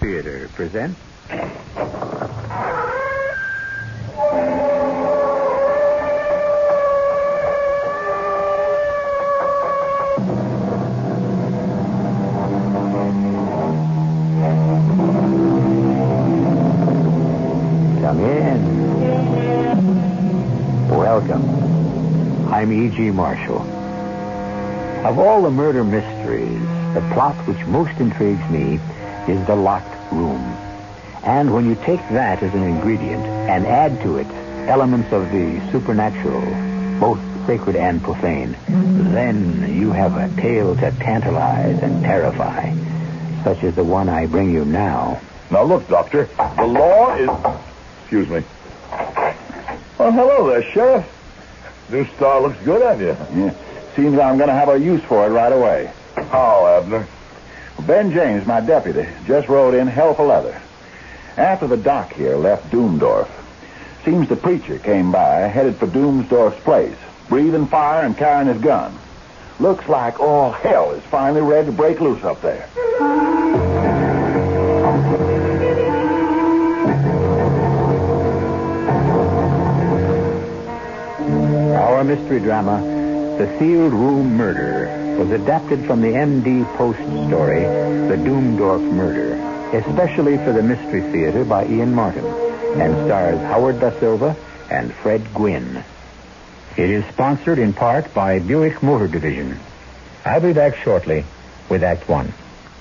Theater presents... Come in. Welcome. I'm E.G. Marshall. Of all the murder mysteries, the plot which most intrigues me is the locked room. And when you take that as an ingredient and add to it elements of the supernatural, both sacred and profane, then you have a tale to tantalize and terrify, such as the one I bring you now. Now look, Doctor, the law is... Excuse me. Well, hello there, Sheriff. New star looks good on you. Yeah. Seems I'm going to have a use for it right away. How, Abner? Ben James, my deputy, just rode in hell for leather. After the doc here left Doomdorf, seems the preacher came by, headed for Doomsdorf's place, breathing fire and carrying his gun. Looks like all hell is finally ready to break loose up there. Our mystery drama, The Sealed Room Murder, was adapted from the ND Post story, The Doomdorf Murder, especially for the Mystery Theater by Ian Martin, and stars Howard Da Silva and Fred Gwynne. It is sponsored in part by Buick Motor Division. I'll be back shortly with Act One.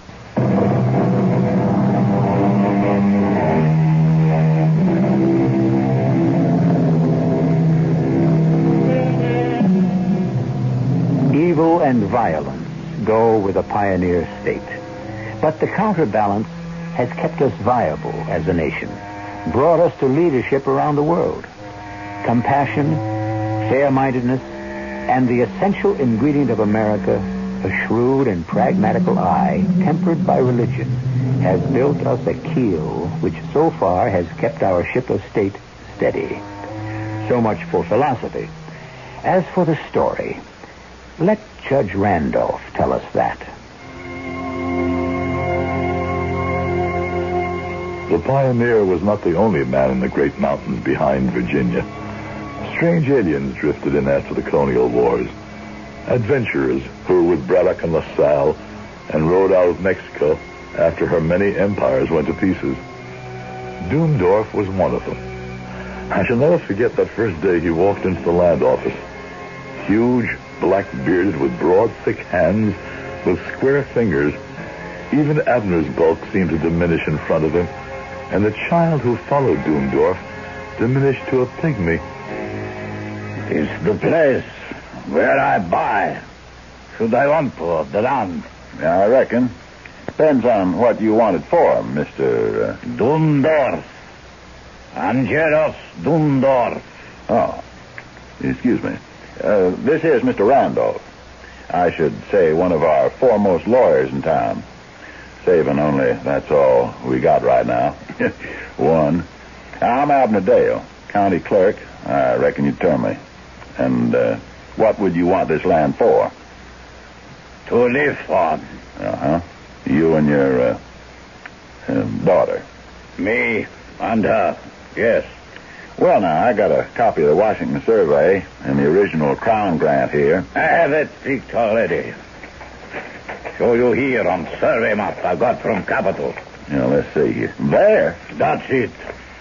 Evil and violence go with a pioneer state. But the counterbalance has kept us viable as a nation, brought us to leadership around the world. Compassion, fair-mindedness, and the essential ingredient of America, a shrewd and pragmatical eye, tempered by religion, has built us a keel which so far has kept our ship of state steady. So much for philosophy. As for the story... let Judge Randolph tell us that. The pioneer was not the only man in the great mountains behind Virginia. Strange aliens drifted in after the colonial wars. Adventurers who were with Braddock and LaSalle and rode out of Mexico after her many empires went to pieces. Doomdorf was one of them. I shall never forget that first day he walked into the land office. Huge, black-bearded, with broad, thick hands, with square fingers. Even Abner's bulk seemed to diminish in front of him, and the child who followed Doomdorf diminished to a pygmy. It's the place where I buy. Should I want for the land? Yeah, I reckon. Depends on what you want it for, Mr. Doomdorf. Angelos Doomdorf. Oh, excuse me. This here's Mr. Randolph. I should say one of our foremost lawyers in town. Saving only, that's all we got right now. One. I'm Abner Dale, county clerk. I reckon you'd term me. And what would you want this land for? To live on. Uh-huh. You and your daughter. Me and her, yes. Well, now, I got a copy of the Washington Survey and the original Crown grant here. I have it picked already. Show you here on survey map I got from Capitol. Now, let's see here. There? That's it.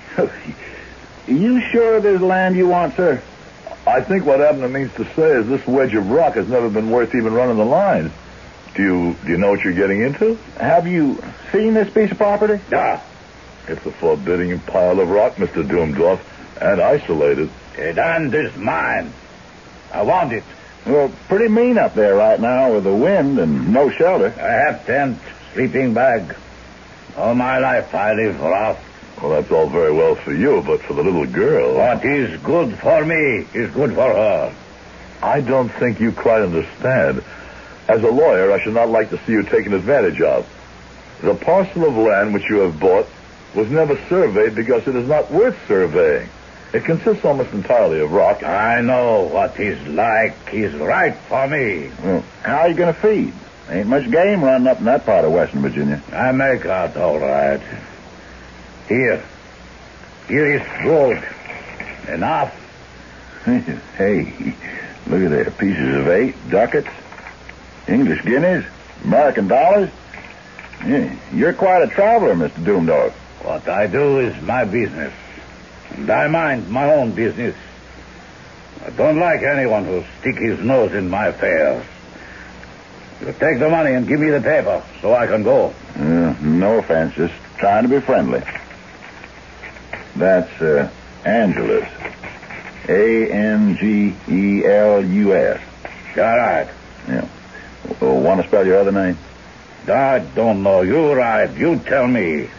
You sure there's land you want, sir? I think what Abner means to say is this wedge of rock has never been worth even running the lines. Do you know what you're getting into? Have you seen this piece of property? Yeah. It's a forbidding pile of rock, Mr. Doomdorf, and isolated. The land is mine. I want it. Well, pretty mean up there right now with the wind and no shelter. I have tent, sleeping bag. All my life I live rough. Well, that's all very well for you, but for the little girl... What is good for me is good for her. I don't think you quite understand. As a lawyer, I should not like to see you taken advantage of. The parcel of land which you have bought was never surveyed because it is not worth surveying. It consists almost entirely of rock. I know what he's like. He's right for me. Well, how are you going to feed? Ain't much game running up in that part of Western Virginia. I make out all right. Here is gold. Enough. Hey, look at there. Pieces of 8, ducats, English guineas, American dollars. Yeah, you're quite a traveler, Mr. Doomdorf. What I do is my business. And I mind my own business. I don't like anyone who stick his nose in my affairs. You take the money and give me the paper so I can go. No offense, just trying to be friendly. That's Angelus. Angelus. All right. Yeah. Want to spell your other name? I don't know. You right. You tell me.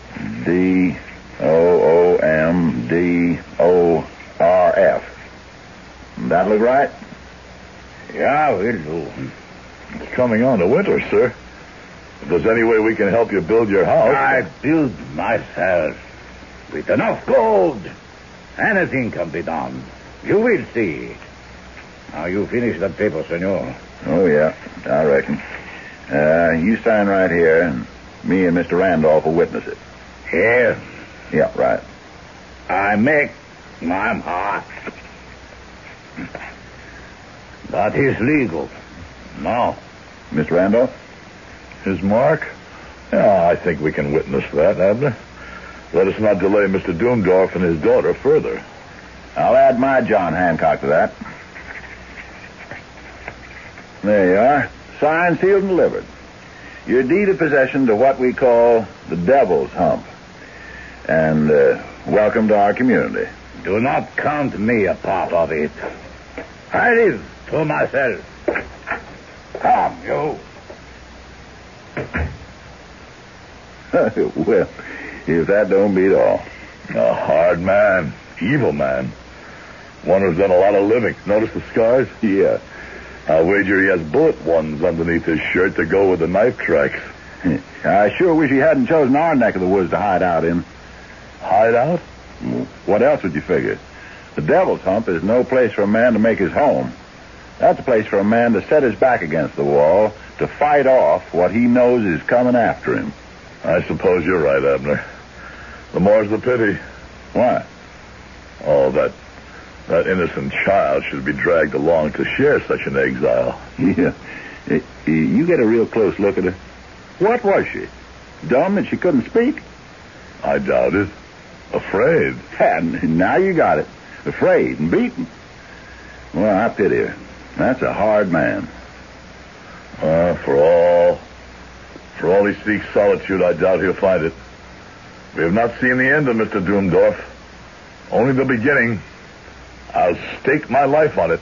Doomdorf. That look right? Yeah, will do. It's coming on to winter, sir. If there's any way we can help you build your house... I build myself. With enough gold, anything can be done. You will see. Now, you finish that paper, senor. Oh, yeah, I reckon. You sign right here, and me and Mr. Randolph will witness it. Here? Yeah, right. I make my mark. That is legal. No. Mr. Randolph? His mark? Yeah, I think we can witness that, Abner. Let us not delay Mr. Doomdorf and his daughter further. I'll add my John Hancock to that. There you are. Signed, sealed, and delivered. Your deed of possession to what we call the Devil's Hump. And welcome to our community. Do not count me a part of it. I live to myself. Come, you. Well, if that don't beat all. A hard man. Evil man. One who's done a lot of living. Notice the scars? Yeah. I'll wager he has bullet ones underneath his shirt to go with the knife tracks. I sure wish he hadn't chosen our neck of the woods to hide out in. Hide out? What else would you figure? The Devil's Hump is no place for a man to make his home. That's a place for a man to set his back against the wall, to fight off what he knows is coming after him. I suppose you're right, Abner. The more's the pity. Why? Oh, that innocent child should be dragged along to share such an exile. Yeah. You get a real close look at her. What was she? Dumb that she couldn't speak? I doubt it. Afraid. And now you got it. Afraid and beaten. Well, I pity her. That's a hard man. For all he seeks solitude, I doubt he'll find it. We have not seen the end of Mr. Doomdorf. Only the beginning. I'll stake my life on it.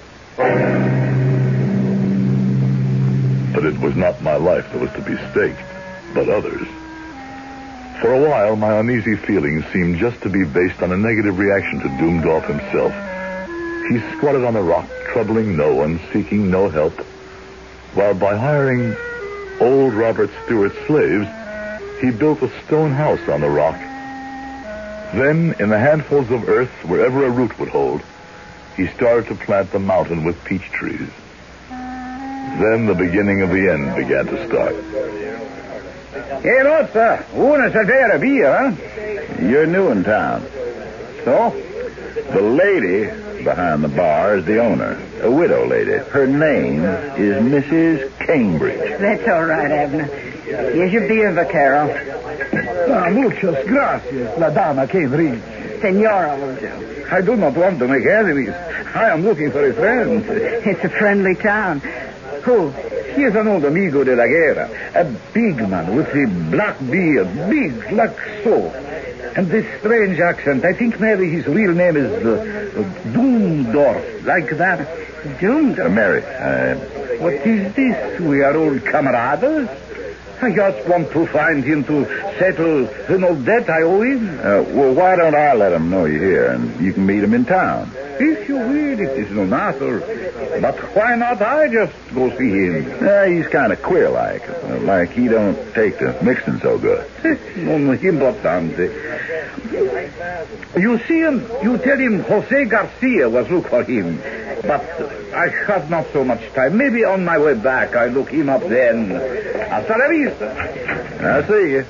But it was not my life that was to be staked, but others. For a while, my uneasy feelings seemed just to be based on a negative reaction to Doomdorf himself. He squatted on a rock, troubling no one, seeking no help, while by hiring old Robert Stewart's slaves, he built a stone house on the rock. Then, in the handfuls of earth, wherever a root would hold, he started to plant the mountain with peach trees. Then the beginning of the end began to start. Hey, Rosa, una cervera beer, huh? You're new in town. So? The lady behind the bar is the owner, a widow lady. Her name is Mrs. Cambridge. That's all right, Abner. Here's your beer, Vaquero. Muchas gracias, la dama Cambridge. Senora will do. I do not want to make enemies. I am looking for a friend. It's a friendly town. Who? He is an old amigo de la guerra, a big man with a black beard, big like so. And this strange accent, I think maybe his real name is Doomdorf, like that. Doomdorf? Mary, what is this? We are old comrades? I just want to find him to settle an old debt I owe him. well, why don't I let him know you're here and you can meet him in town? If you will, it is no matter. But why not I just go see him? He's kind of queer like he don't take to mixing so good. Non importante. You see him, you tell him Jose Garcia was look for him. But I have not so much time. Maybe on my way back I look him up then. Hasta la vista. I see you.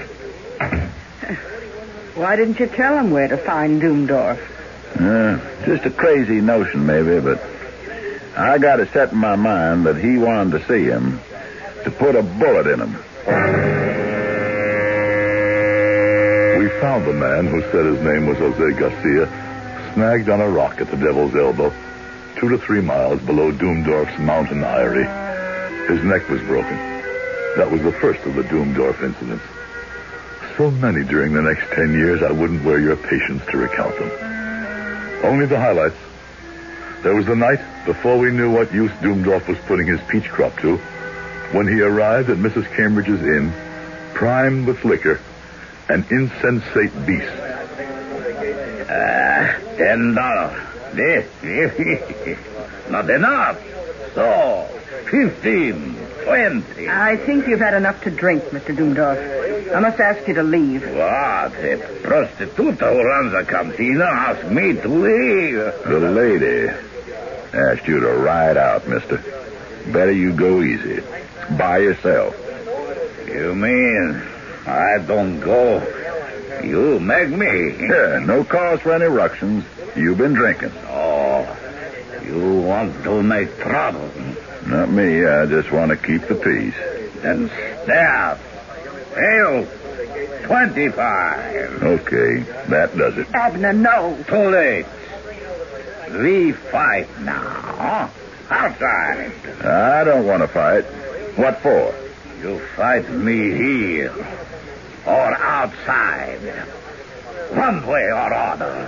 Why didn't you tell him where to find Doomdorf? Just a crazy notion, maybe, but I got it set in my mind that he wanted to see him to put a bullet in him. We found the man who said his name was Jose Garcia, snagged on a rock at the Devil's Elbow, 2 to 3 miles below Doomdorf's mountain eyrie. His neck was broken. That was the first of the Doomdorf incidents. So many during the next 10 years, I wouldn't wear your patience to recount them. Only the highlights. There was the night, before we knew what use Doomdorf was putting his peach crop to, when he arrived at Mrs. Cambridge's inn, primed with liquor, an insensate beast. $10. Not enough. So, 15, 20. I think you've had enough to drink, Mr. Doomdorf. I must ask you to leave. What? A prostituta who runs a cantina asked me to leave. The lady asked you to ride out, mister. Better you go easy. By yourself. You mean I don't go? You make me. Yeah, no cause for any ructions. You've been drinking. Oh, you want to make trouble. Not me. I just want to keep the peace. Then staff. Hail. 25. Okay, that does it. Abner, no. Too late. We fight now. Outside. I don't want to fight. What for? You fight me here or outside. One way or other.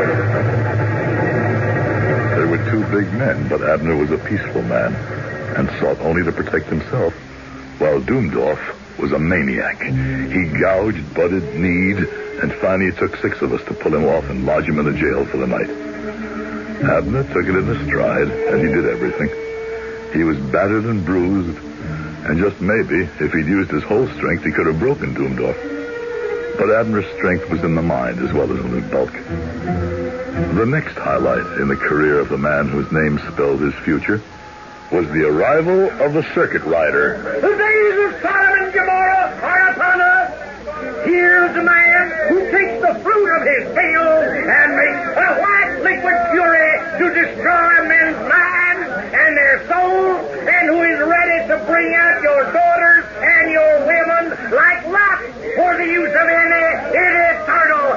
There were 2 big men, but Abner was a peaceful man and sought only to protect himself, while Doomdorf was a maniac. He gouged, butted, kneed, and finally it took 6 of us to pull him off and lodge him in the jail for the night. Abner took it in his stride, and he did everything. He was battered and bruised, and just maybe, if he'd used his whole strength, he could have broken Doomdorf. But Abner's strength was in the mind as well as in his bulk. The next highlight in the career of the man whose name spelled his future was the arrival of the circuit rider. The days of Sodom and Gomorrah are upon us. Here's the man who takes the fruit of his field and makes a white liquid fury to destroy men's minds and their souls, and who is ready to bring out your daughters and your women like Lot for the use of any eternal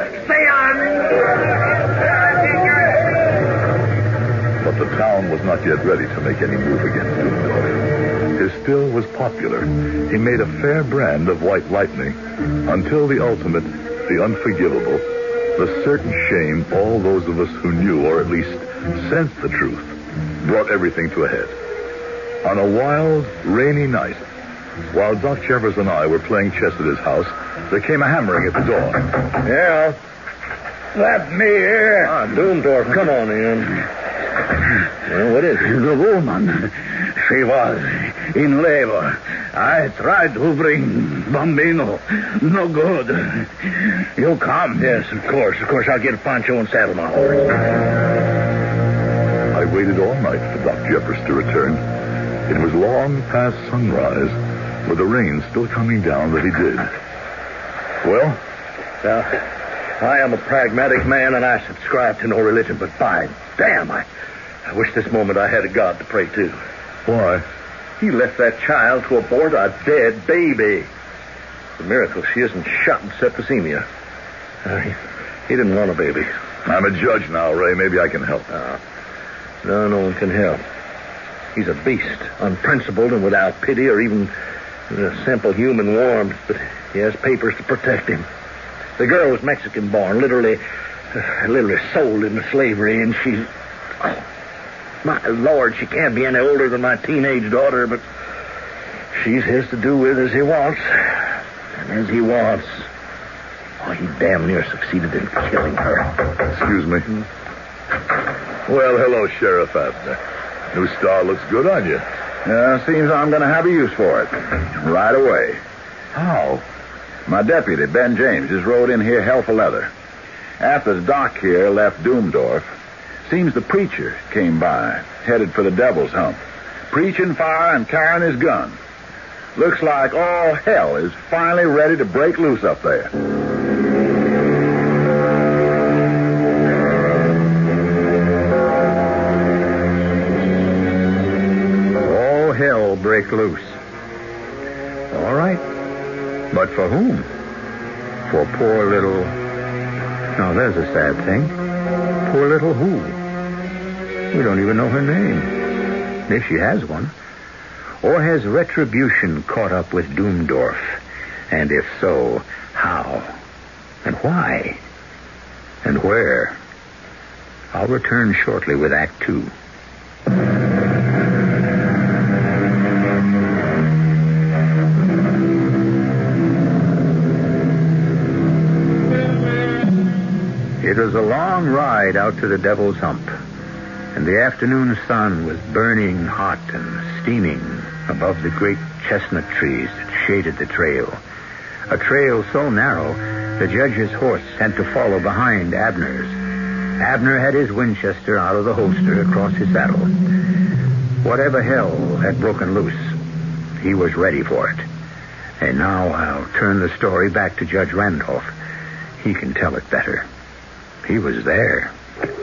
seance. But the town was not yet ready to make any move against Doomdorf. His still was popular. He made a fair brand of white lightning until the ultimate, the unforgivable, the certain shame all those of us who knew, or at least sensed the truth, brought everything to a head. On a wild, rainy night, while Doc Jeffers and I were playing chess at his house, there came a hammering at the door. Yeah? Let me here. Doomdorf, come on in. Well, what is it? The woman. She was in labor. I tried to bring Bambino. No good. You come. Yes, of course. I'll get Pancho and saddle my horse. I waited all night for Doc Jeffers to return. It was long past sunrise, with the rain still coming down, that he did. Well? Now, I am a pragmatic man, and I subscribe to no religion, but by damn, I wish this moment I had a God to pray to. Why? He left that child to abort a dead baby. It's a miracle she isn't shot in septicemia. He didn't want a baby. I'm a judge now, Ray. Maybe I can help. No one can help. He's a beast, unprincipled and without pity or even simple human warmth, but he has papers to protect him. The girl was Mexican-born, literally sold into slavery, and she's... Oh, my Lord, she can't be any older than my teenage daughter, but she's his to do with as he wants. And as he wants. Oh, he damn near succeeded in killing her. Excuse me. Well, hello, Sheriff Abner. New star looks good on you. Seems I'm going to have a use for it. Right away. How? My deputy, Ben James, just rode in here hell for leather. After the doc here left Doomdorf, seems the preacher came by, headed for the Devil's Hump, preaching fire and carrying his gun. Looks like all hell is finally ready to break loose up there. All hell break loose. All right. But for whom? For poor little... Now, there's a sad thing. Poor little who? We don't even know her name, if she has one. Or has retribution caught up with Doomdorf? And if so, how? And why? And where? I'll return shortly with Act 2. It was a long ride out to the Devil's Hump, and the afternoon sun was burning hot and steaming above the great chestnut trees that shaded the trail. A trail so narrow, the judge's horse had to follow behind Abner's. Abner had his Winchester out of the holster across his saddle. Whatever hell had broken loose, he was ready for it. And now I'll turn the story back to Judge Randolph. He can tell it better. He was there.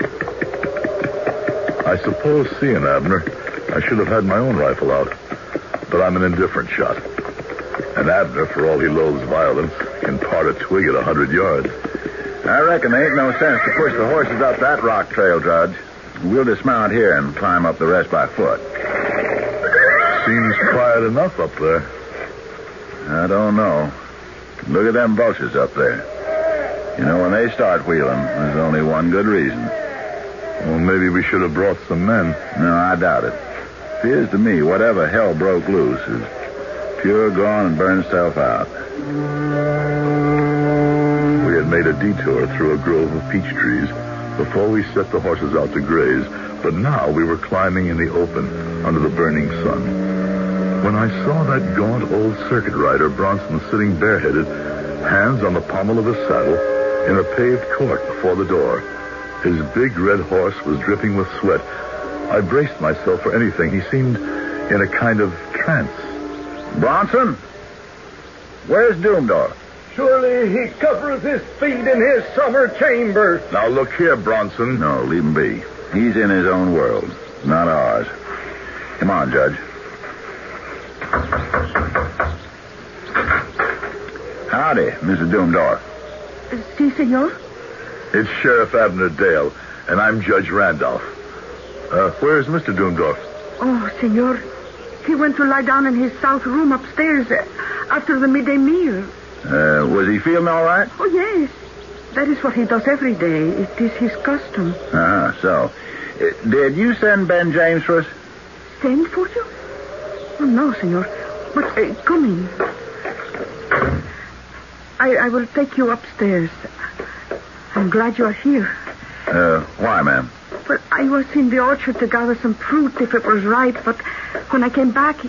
I suppose, seeing Abner, I should have had my own rifle out. But I'm an indifferent shot. And Abner, for all he loathes violence, can part a twig at 100 yards. I reckon there ain't no sense to push the horses up that rock trail, Judge. We'll dismount here and climb up the rest by foot. Seems quiet enough up there. I don't know. Look at them bushes up there. You know, when they start wheeling, there's only one good reason. Well, maybe we should have brought some men. No, I doubt it. Appears to me whatever hell broke loose is pure gone and burned itself out. We had made a detour through a grove of peach trees before we set the horses out to graze, but now we were climbing in the open under the burning sun. When I saw that gaunt old circuit rider, Bronson, sitting bareheaded, hands on the pommel of his saddle, in a paved court before the door. His big red horse was dripping with sweat. I braced myself for anything. He seemed in a kind of trance. Bronson? Where's Doomdorf? Surely he covereth his feet in his summer chamber. Now look here, Bronson. No, leave him be. He's in his own world, not ours. Come on, Judge. Howdy, Mrs. Doomdorf. Si, senor. It's Sheriff Abner Dale, and I'm Judge Randolph. Where's Mr. Doomdorf? Oh, senor. He went to lie down in his south room upstairs after the midday meal. Was he feeling all right? Oh, yes. That is what he does every day. It is his custom. So. Did you send Ben James for us? Send for you? Oh, no, senor. But come in. I will take you upstairs. I'm glad you are here. Why, ma'am? Well, I was in the orchard to gather some fruit if it was ripe, but when I came back...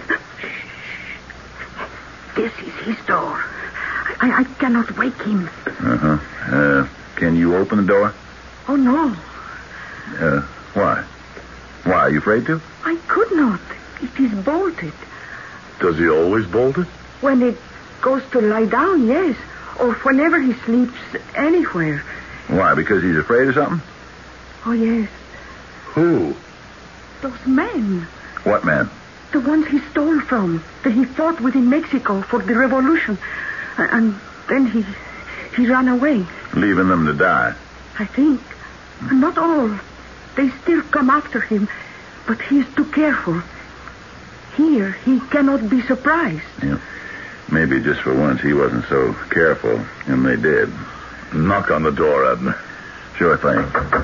This is his door. I cannot wake him. Can you open the door? Oh, no. Why? Why, are you afraid to? I could not. It is bolted. Does he always bolt it? When it goes to lie down, yes. Or whenever he sleeps anywhere. Why, because he's afraid of something? Oh, yes. Who? Those men. What men? The ones he stole from, that he fought with in Mexico for the revolution. And then he ran away. Leaving them to die? I think. Not all. They still come after him, but he is too careful. Here, he cannot be surprised. Yeah. Maybe just for once he wasn't so careful, and they did. Knock on the door, Abner. Sure thing.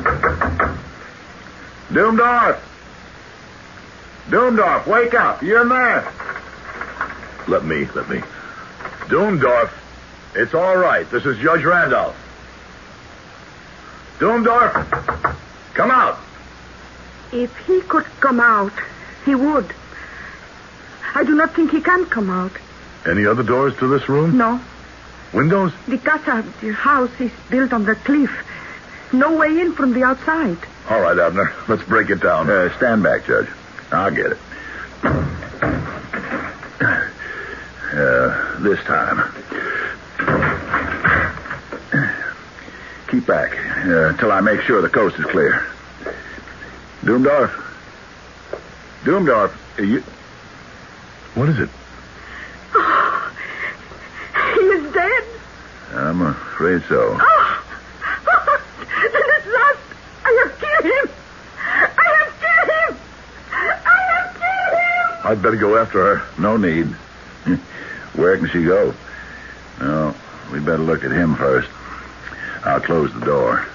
Doomdorf! Doomdorf, wake up. You're in there. Let me. Doomdorf, it's all right. This is Judge Randolph. Doomdorf, come out. If he could come out, he would. I do not think he can come out. Any other doors to this room? No. Windows? The casa, the house, is built on the cliff. No way in from the outside. All right, Abner. Let's break it down. Stand back, Judge. I'll get it. This time. Keep back till I make sure the coast is clear. Doomdorf, you... What is it? Oh, he is dead. I'm afraid so. Oh, then at last I have killed him. I'd better go after her. No need. Where can she go? No, we better look at him first. I'll close the door.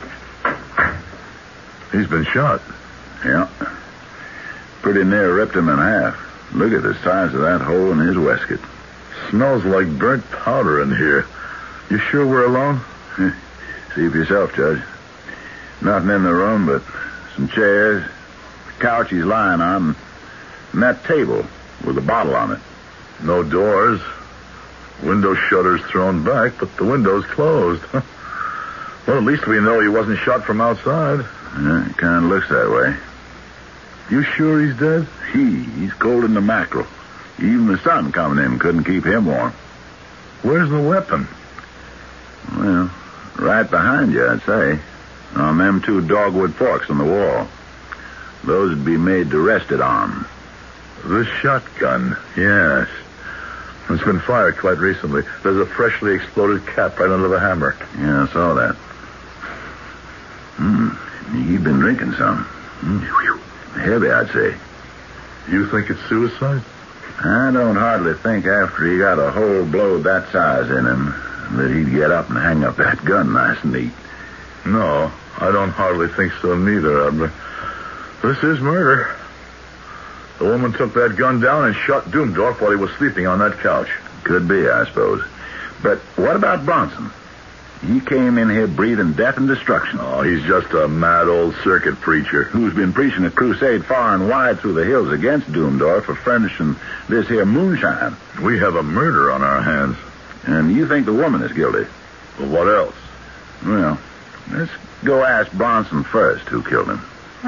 He's been shot. Yeah. Pretty near ripped him in half. Look at the size of that hole in his waistcoat. Smells like burnt powder in here. You sure we're alone? See for yourself, Judge. Nothing in the room but some chairs, the couch he's lying on, and that table with a bottle on it. No doors. Window shutters thrown back, but the window's closed. Well, at least we know he wasn't shot from outside. Yeah, it kind of looks that way. You sure he's dead? He's cold in the mackerel. Even the sun coming in couldn't keep him warm. Where's the weapon? Well, right behind you, I'd say. On them 2 dogwood forks on the wall. Those would be made to rest it on. The shotgun, yes. It's been fired quite recently. There's a freshly exploded cap right under the hammer. Yeah, I saw that. He'd been drinking some. Heavy, I'd say. You think it's suicide? I don't hardly think after he got a hole blowed that size in him that he'd get up and hang up that gun nice and neat. No, I don't hardly think so neither, Abner. This is murder. The woman took that gun down and shot Doomdorf while he was sleeping on that couch. Could be, I suppose. But what about Bronson? He came in here breathing death and destruction. Oh, he's just a mad old circuit preacher. Who's been preaching a crusade far and wide through the hills against Doomdorf for furnishing this here moonshine. We have a murder on our hands. And you think the woman is guilty? Well, what else? Well, let's go ask Bronson first who killed him.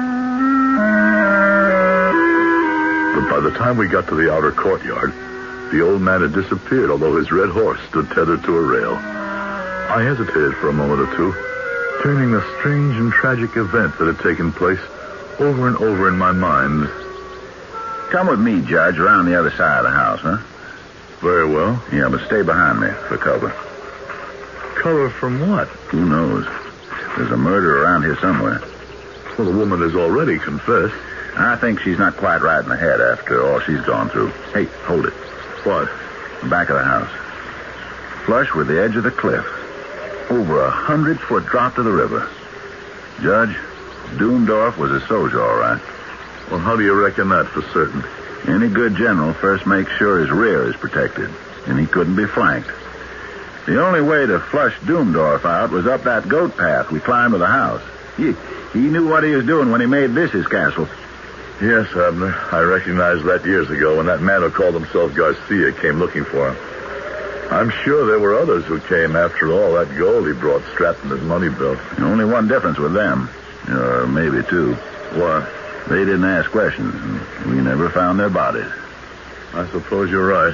But by the time we got to the outer courtyard, the old man had disappeared, although his red horse stood tethered to a rail. I hesitated for a moment or two, turning the strange and tragic event that had taken place over and over in my mind. Come with me, Judge, around the other side of the house, huh? Very well. Yeah, but stay behind me for cover. Cover from what? Who knows? There's a murder around here somewhere. Well, the woman has already confessed. I think she's not quite right in the head after all she's gone through. Hey, hold it. What? The back of the house. Flush with the edge of the cliff. Over 100-foot drop to the river. Judge, Doomdorf was a soldier, all right. Well, how do you reckon that for certain? Any good general first makes sure his rear is protected, and he couldn't be flanked. The only way to flush Doomdorf out was up that goat path we climbed to the house. He knew what he was doing when he made this his castle. Yes, Abner. I recognized that years ago when that man who called himself Garcia came looking for him. I'm sure there were others who came after all that gold he brought strapped in his money belt. Only one difference with them, or maybe 2. What? They didn't ask questions, and we never found their bodies. I suppose you're right.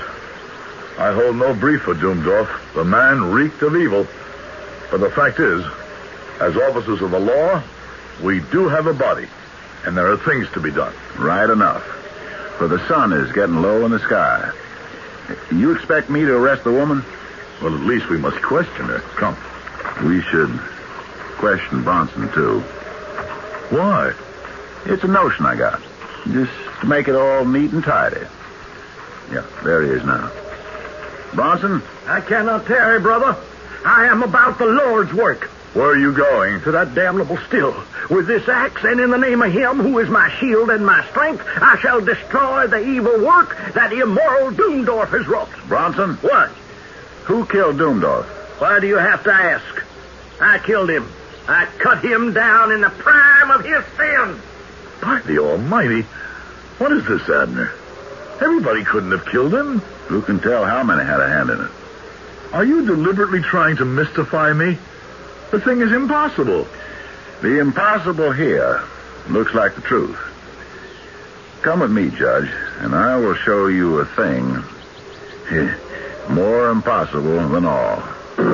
I hold no brief for Doomdorf. The man reeked of evil. But the fact is, as officers of the law, we do have a body, and there are things to be done. Right enough. For the sun is getting low in the sky. You expect me to arrest the woman? Well, at least we must question her. Come. We should question Bronson, too. Why? It's a notion I got. Just to make it all neat and tidy. Yeah, there he is now. Bronson? I cannot tarry, brother. I am about the Lord's work. Where are you going? To that damnable still. With this axe, and in the name of him who is my shield and my strength, I shall destroy the evil work that immoral Doomdorf has wrought. Bronson? What? Who killed Doomdorf? Why do you have to ask? I killed him. I cut him down in the prime of his sin. By the Almighty, what is this, Abner? Everybody couldn't have killed him. Who can tell how many had a hand in it? Are you deliberately trying to mystify me? The thing is impossible. The impossible here looks like the truth. Come with me, Judge, and I will show you a thing more impossible than all.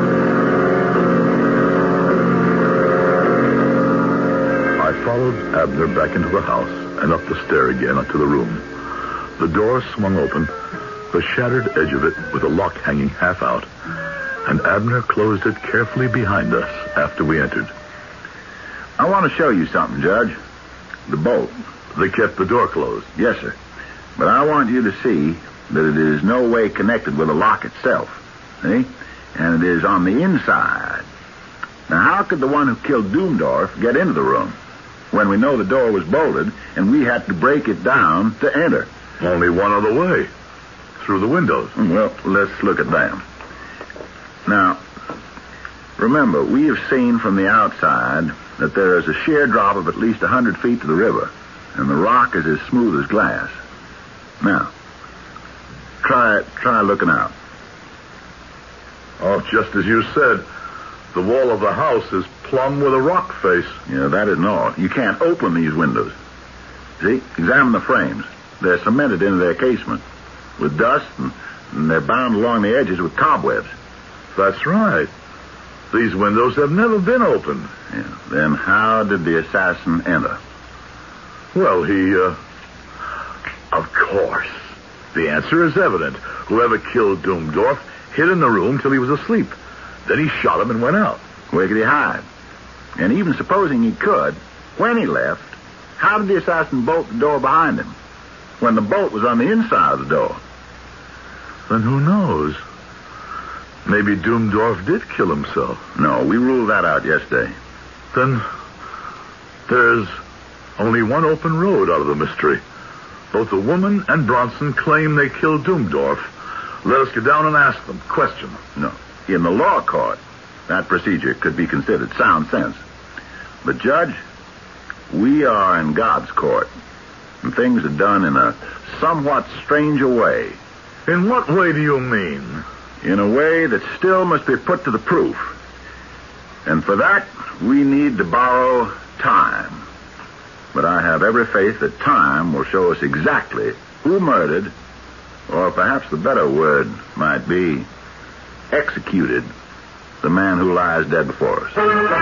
I followed Abner back into the house and up the stair again to the room. The door swung open, the shattered edge of it with the lock hanging half out, and Abner closed it carefully behind us after we entered. I want to show you something, Judge. The bolt. They kept the door closed. Yes, sir. But I want you to see that it is no way connected with the lock itself. See? And it is on the inside. Now, how could the one who killed Doomdorf get into the room when we know the door was bolted and we had to break it down to enter? Only one other way. Through the windows. Well, let's look at them. Now, remember, we have seen from the outside that there is a sheer drop of at least 100 feet to the river, and the rock is as smooth as glass. Now, try looking out. Oh, just as you said, the wall of the house is plumb with a rock face. Yeah, that isn't all. You can't open these windows. See? Examine the frames. They're cemented into their casement with dust, and they're bound along the edges with cobwebs. That's right. These windows have never been opened. Yeah. Then how did the assassin enter? Well, of course. The answer is evident. Whoever killed Doomdorf hid in the room till he was asleep. Then he shot him and went out. Where could he hide? And even supposing he could, when he left, how did the assassin bolt the door behind him when the bolt was on the inside of the door? Then who knows? Maybe Doomdorf did kill himself. No, we ruled that out yesterday. Then there's only one open road out of the mystery. Both the woman and Bronson claim they killed Doomdorf. Let us go down and ask them, question them. No. In the law court, that procedure could be considered sound sense. But, Judge, we are in God's court, and things are done in a somewhat stranger way. In what way do you mean? In a way that still must be put to the proof. And for that, we need to borrow time. But I have every faith that time will show us exactly who murdered, or perhaps the better word might be, executed the man who lies dead before us.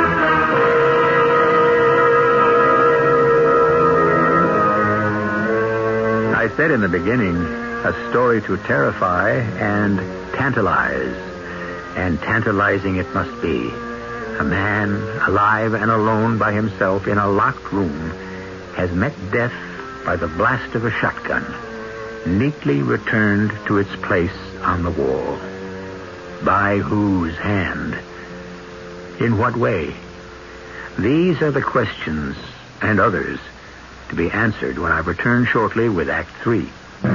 I said in the beginning, a story to terrify and tantalize. And tantalizing it must be. A man, alive and alone by himself in a locked room, has met death by the blast of a shotgun, neatly returned to its place on the wall. By whose hand? In what way? These are the questions, and others, to be answered when I return shortly with Act 3.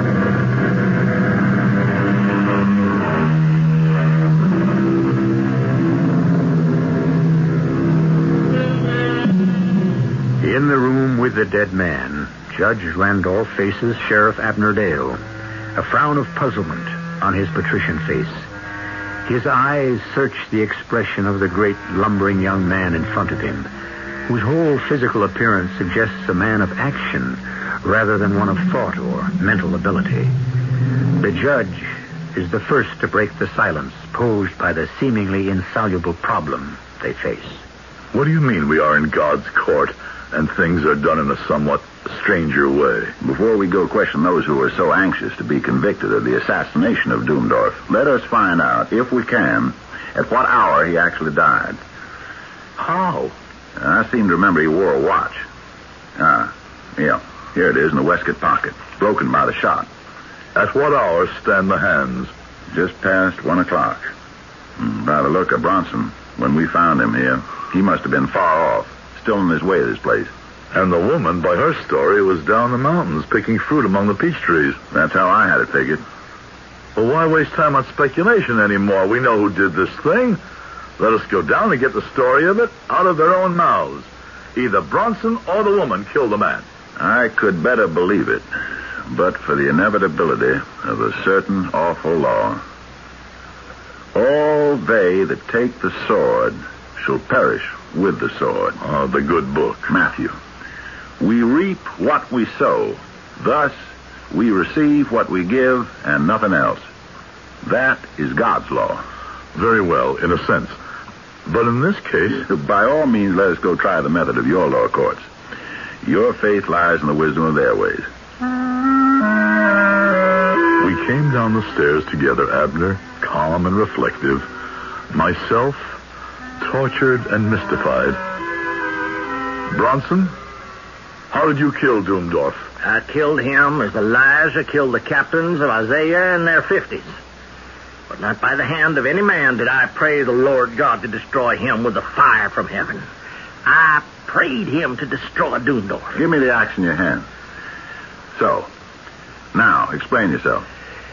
In the room with the dead man, Judge Randolph faces Sheriff Abner Dale, a frown of puzzlement on his patrician face. His eyes search the expression of the great lumbering young man in front of him, whose whole physical appearance suggests a man of action rather than one of thought or mental ability. The judge is the first to break the silence posed by the seemingly insoluble problem they face. What do you mean we are in God's court and things are done in a somewhat stranger way? Before we go question those who are so anxious to be convicted of the assassination of Doomdorf, let us find out, if we can, at what hour he actually died. How? I seem to remember he wore a watch. Yeah, here it is in the waistcoat pocket, broken by the shot. At what hour stand the hands? Just past 1 o'clock. By the look of Bronson, when we found him here, he must have been far off, still on his way to this place. And the woman, by her story, was down the mountains picking fruit among the peach trees. That's how I had it figured. Well, why waste time on speculation anymore? We know who did this thing. Let us go down and get the story of it out of their own mouths. Either Bronson or the woman killed the man. I could better believe it, but for the inevitability of a certain awful law. All All they that take the sword shall perish with the sword. The good book. Matthew. We reap what we sow. Thus, we receive what we give and nothing else. That is God's law. Very well, in a sense. But in this case... By all means, let us go try the method of your law courts. Your faith lies in the wisdom of their ways. We came down the stairs together, Abner, calm and reflective. Myself, tortured and mystified. Bronson, how did you kill Doomdorf? I killed him as Elijah killed the captains of Isaiah in their 50s. But not by the hand of any man did I pray the Lord God to destroy him with the fire from heaven. I prayed him to destroy Doomdorf. Give me the axe in your hand. So, now, explain yourself.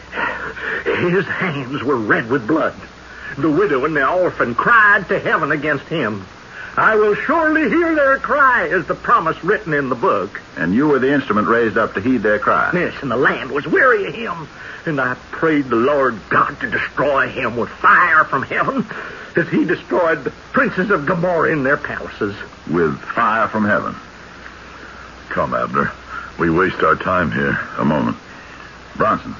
His hands were red with blood. The widow and the orphan cried to heaven against him. I will surely hear their cry, is the promise written in the book. And you were the instrument raised up to heed their cry. Yes, and the land was weary of him. And I prayed the Lord God to destroy him with fire from heaven, as he destroyed the princes of Gomorrah in their palaces. With fire from heaven. Come, Abner. We waste our time here. A moment. Bronson,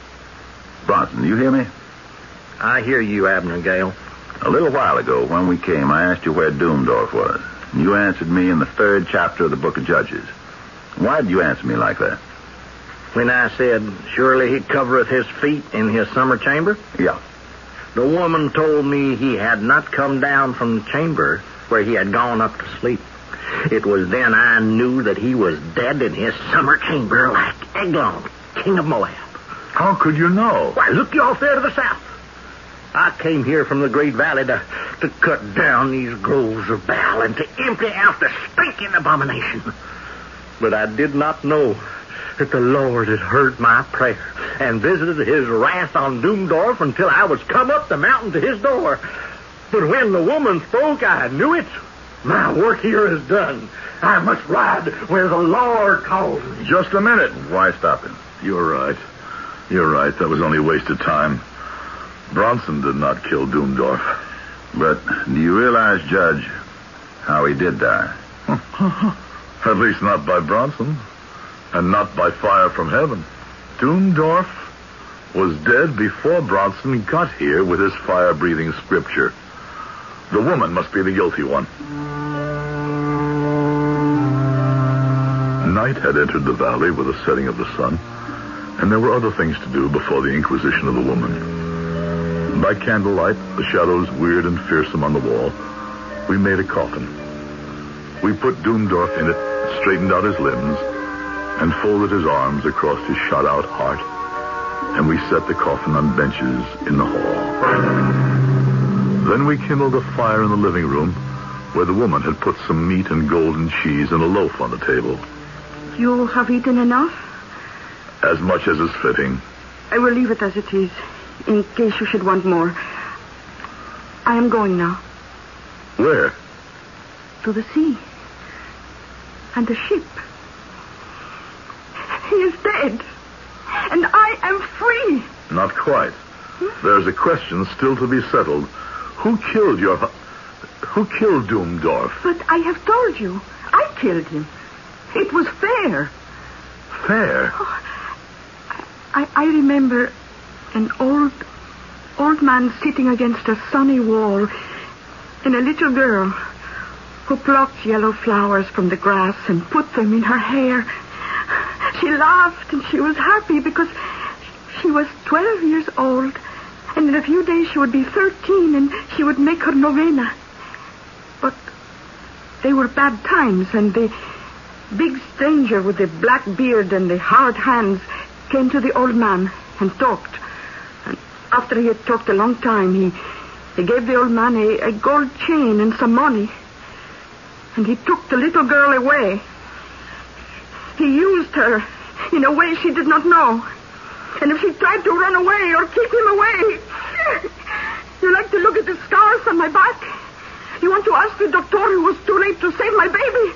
you hear me? I hear you, Abner Gale. A little while ago, when we came, I asked you where Doomdorf was. You answered me in the 3rd chapter of the book of Judges. Why did you answer me like that? When I said, surely he covereth his feet in his summer chamber? Yeah. The woman told me he had not come down from the chamber where he had gone up to sleep. It was then I knew that he was dead in his summer chamber like Eglon, king of Moab. How could you know? Why, look you off there to the south. I came here from the Great Valley to cut down these groves of Baal and to empty out the stinking abomination. But I did not know that the Lord had heard my prayer and visited his wrath on Doomdorf until I was come up the mountain to his door. But when the woman spoke, I knew it. My work here is done. I must ride where the Lord calls me. Just a minute. Why stop him? You're right. That was only wasted time. Bronson did not kill Doomdorf. But do you realize, Judge, how he did die? At least not by Bronson. And not by fire from heaven. Doomdorf was dead before Bronson got here with his fire-breathing scripture. The woman must be the guilty one. Night had entered the valley with the setting of the sun, and there were other things to do before the inquisition of the woman. By candlelight, the shadows weird and fearsome on the wall, we made a coffin. We put Doomdorf in it, straightened out his limbs, and folded his arms across his shot-out heart, and we set the coffin on benches in the hall. Then we kindled a fire in the living room, where the woman had put some meat and golden cheese and a loaf on the table. You have eaten enough? As much as is fitting. I will leave it as it is, in case you should want more. I am going now. Where? To the sea. And the ship. He is dead. And I am free. Not quite. There's a question still to be settled. Who killed Doomdorf? But I have told you. I killed him. It was fair. Fair? Oh, I remember an old man sitting against a sunny wall and a little girl who plucked yellow flowers from the grass and put them in her hair. She laughed and she was happy because she was 12 years old, and in a few days she would be 13 and she would make her novena. But they were bad times, and the big stranger with the black beard and the hard hands came to the old man and talked. And after he had talked a long time, he gave the old man a gold chain and some money. And he took the little girl away. He used her in a way she did not know. And if she tried to run away or keep him away... You like to look at the scars on my back? You want to ask the doctor who was too late to save my baby?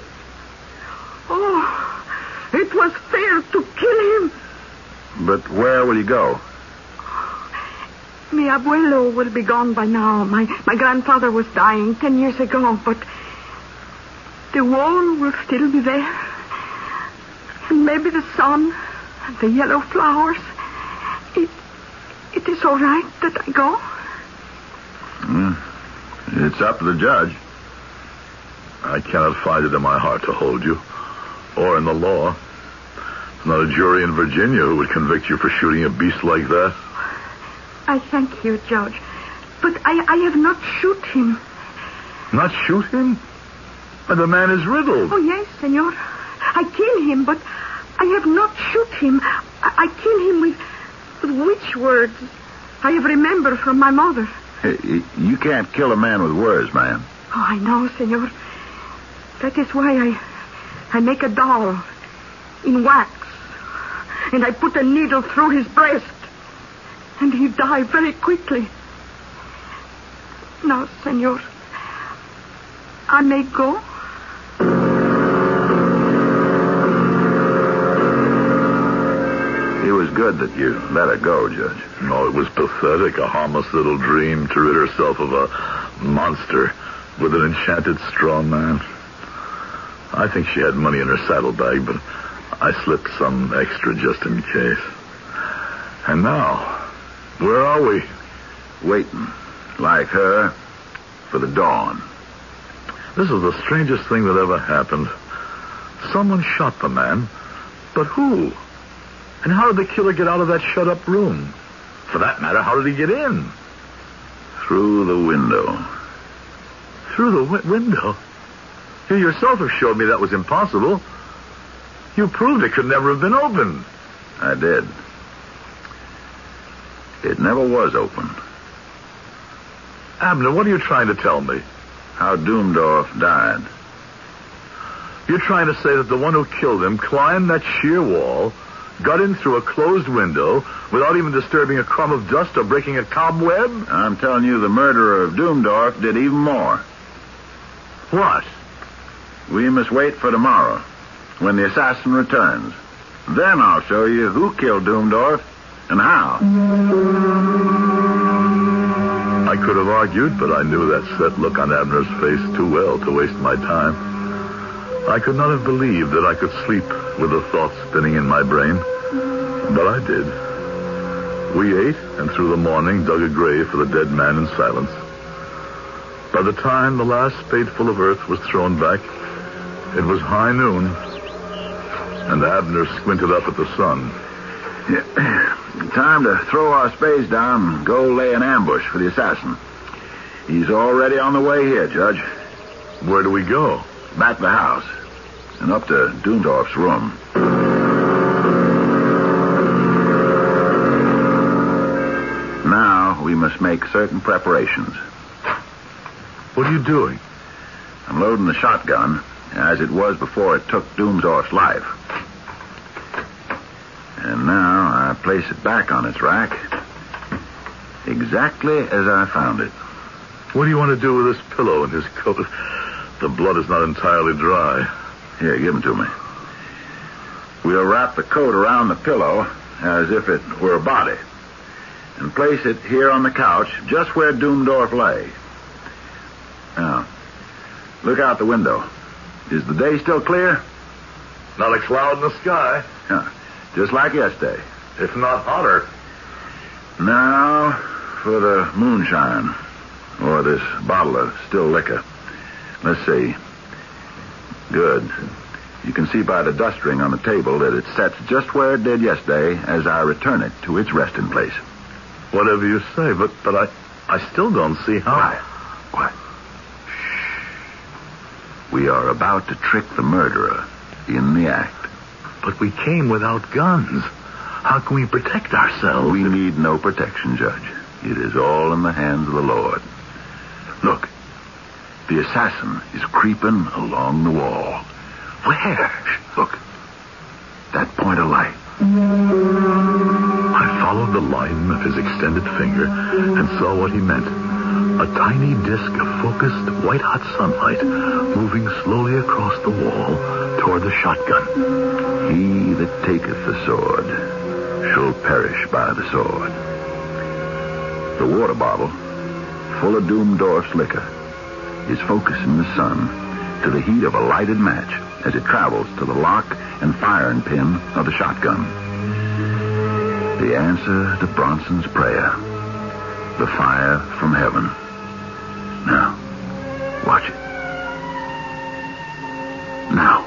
Oh, it was fair to kill him. But where will you go? Mi abuelo will be gone by now. My grandfather was dying 10 years ago, but the wall will still be there. And maybe the sun and the yellow flowers. It is all right that I go? It's up to the judge. I cannot find it in my heart to hold you, or in the law. There's not a jury in Virginia who would convict you for shooting a beast like that. I thank you, Judge. But I have not shoot him. Not shoot him? But the man is riddled. Oh, yes, senor. I kill him, but I have not shoot him. I kill him with witch words I have remembered from my mother. Hey, you can't kill a man with words, man. Oh, I know, senor. That is why I make a doll in wax. And I put a needle through his breast. And he died very quickly. Now, senor, I may go? It was good that you let her go, Judge. No, it was pathetic. A harmless little dream to rid herself of a monster with an enchanted straw man. I think she had money in her saddlebag, but I slipped some extra just in case. And now, where are we? Waiting, like her, for the dawn. This is the strangest thing that ever happened. Someone shot the man, but who? And how did the killer get out of that shut-up room? For that matter, how did he get in? Through the window. Through the window? You yourself have showed me that was impossible. You proved it could never have been opened. I did. It never was opened. Abner, what are you trying to tell me? How Doomdorf died. You're trying to say that the one who killed him climbed that sheer wall, got in through a closed window, without even disturbing a crumb of dust or breaking a cobweb? I'm telling you, the murderer of Doomdorf did even more. What? We must wait for tomorrow, when the assassin returns. Then I'll show you who killed Doomdorf and how. I could have argued, but I knew that set look on Abner's face too well to waste my time. I could not have believed that I could sleep with the thoughts spinning in my brain, but I did. We ate, and through the morning dug a grave for the dead man in silence. By the time the last spadeful of earth was thrown back, it was high noon, and Abner squinted up at the sun. Time to throw our spades down and go lay an ambush for the assassin. He's already on the way here, Judge. Where do we go? Back to the house and up to Doomdorf's room. Now we must make certain preparations. What are you doing? I'm loading the shotgun, as it was before it took Doomdorf's life. And now I place it back on its rack, exactly as I found it. What do you want to do with this pillow and his coat? The blood is not entirely dry. Here, give them to me. We'll wrap the coat around the pillow as if it were a body, and place it here on the couch, just where Doomdorf lay. Now, look out the window. Is the day still clear? Not a cloud in the sky. Just like yesterday. If not hotter. Now for the moonshine, or this bottle of still liquor. Let's see. Good. You can see by the dust ring on the table that it sets just where it did yesterday as I return it to its resting place. Whatever you say, but I still don't see how. Quiet. Shh. We are about to trick the murderer in the act. But we came without guns. How can we protect ourselves? We need no protection, Judge. It is all in the hands of the Lord. Look. The assassin is creeping along the wall. Where? Look. That point of light. I followed the line of his extended finger and saw what he meant. A tiny disk of focused, white-hot sunlight moving slowly across the wall toward the shotgun. He that taketh the sword shall perish by the sword. The water bottle, full of Doomdorf's liquor, is focusing the sun to the heat of a lighted match as it travels to the lock and firing pin of the shotgun. The answer to Bronson's prayer. The fire from heaven. Now, watch it. Now.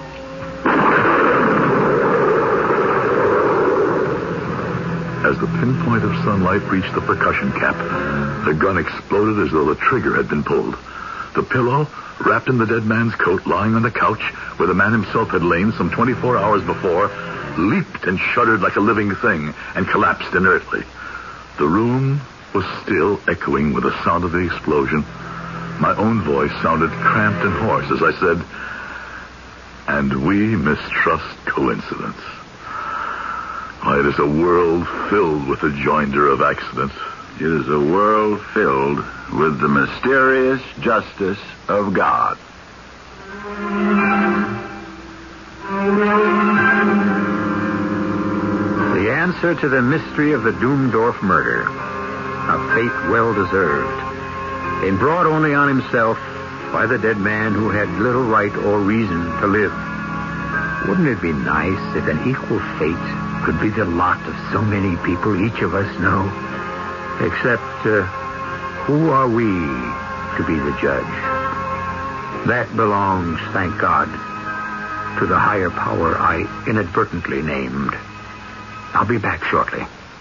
As the pinpoint of sunlight reached the percussion cap, the gun exploded as though the trigger had been pulled. The pillow, wrapped in the dead man's coat, lying on the couch where the man himself had lain some 24 hours before, leaped and shuddered like a living thing and collapsed inertly. The room was still echoing with the sound of the explosion. My own voice sounded cramped and hoarse as I said, "And we mistrust coincidence. Why, it is a world filled with the joinder of accidents. It is a world filled with the mysterious justice of God." The answer to the mystery of the Doomdorf murder. A fate well deserved. And brought only on himself by the dead man who had little right or reason to live. Wouldn't it be nice if an equal fate could be the lot of so many people each of us know? Except, who are we to be the judge? That belongs, thank God, to the higher power I inadvertently named. I'll be back shortly.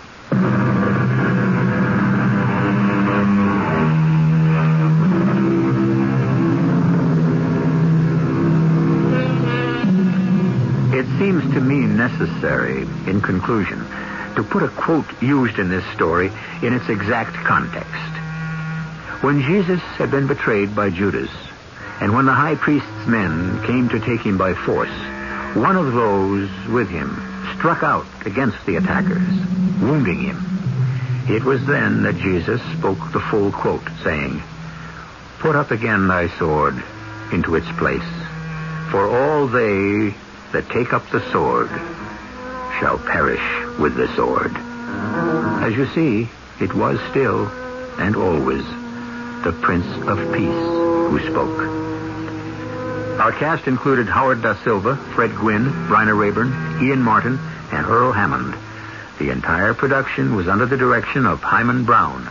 It seems to me necessary, in conclusion, to put a quote used in this story in its exact context. When Jesus had been betrayed by Judas, and when the high priest's men came to take him by force, one of those with him struck out against the attackers, wounding him. It was then that Jesus spoke the full quote, saying, "Put up again thy sword into its place, for all they that take up the sword shall perish with the sword." As you see, it was still and always the Prince of Peace who spoke. Our cast included Howard Da Silva, Fred Gwynne, Bryna Rayburn, Ian Martin, and Earl Hammond. The entire production was under the direction of Hyman Brown.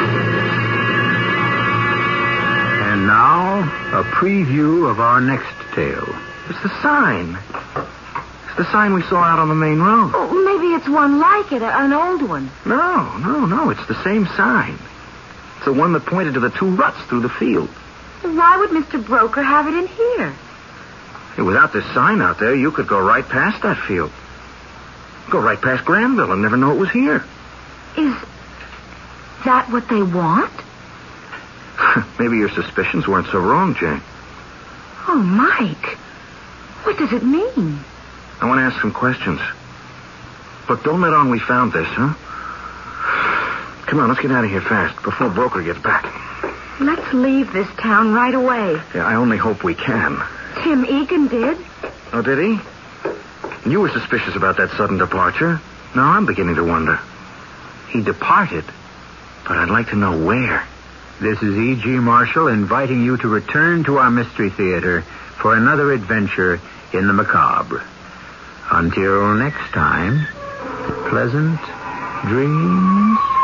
And now, a preview of our next tale. It's the sign. It's the sign we saw out on the main road. Oh, maybe it's one like it, an old one. No. It's the same sign. It's the one that pointed to the two ruts through the field. Why would Mr. Broker have it in here? Hey, without this sign out there, you could go right past that field. Go right past Granville and never know it was here. Is that what they want? Maybe your suspicions weren't so wrong, Jane. Oh, Mike. What does it mean? I want to ask some questions. Look, don't let on we found this, huh? Come on, let's get out of here fast before Broker gets back. Let's leave this town right away. Yeah, I only hope we can. Tim Egan did. Oh, did he? You were suspicious about that sudden departure. Now I'm beginning to wonder. He departed, but I'd like to know where. This is E.G. Marshall inviting you to return to our Mystery Theater for another adventure in the macabre. Until next time, pleasant dreams.